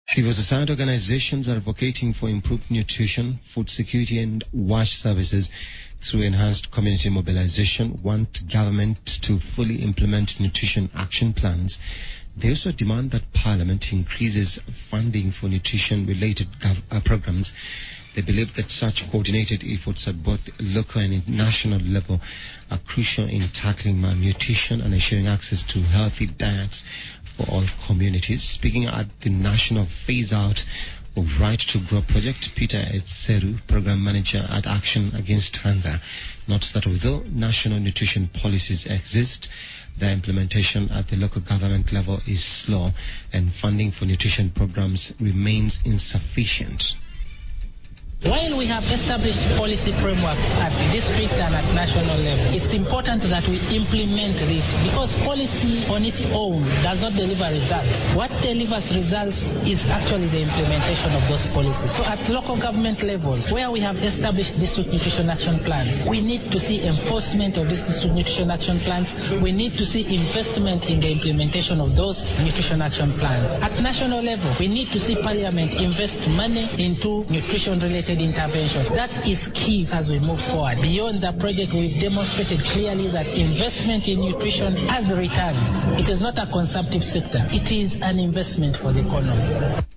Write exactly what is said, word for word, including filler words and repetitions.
Civil society organizations are advocating for improved nutrition, food security, and wash services through enhanced community mobilization, want government to fully implement nutrition action plans. They also demand that Parliament increases funding for nutrition-related gov- uh, programs. They believe that such coordinated efforts at both local and national level are crucial in tackling malnutrition and ensuring access to healthy diets for all communities. Speaking at the national phase-out of Right to Grow project, Peter Etseru, program manager at Action Against Hunger, notes that although national nutrition policies exist, their implementation at the local government level is slow and funding for nutrition programs remains insufficient. While we have established policy framework at district and at national level, it's important that we implement this because policy on its own does not deliver results. What delivers results is actually the implementation of those policies. So at local government levels, where we have established district nutrition action plans, we need to see enforcement of these district nutrition action plans. We need to see investment in the implementation of those nutrition action plans. At national level, we need to see Parliament invest money into nutrition-related interventions. That is key as we move forward. Beyond the project, we've demonstrated clearly that investment in nutrition has returns. It is not a consumptive sector. It is an investment for the economy.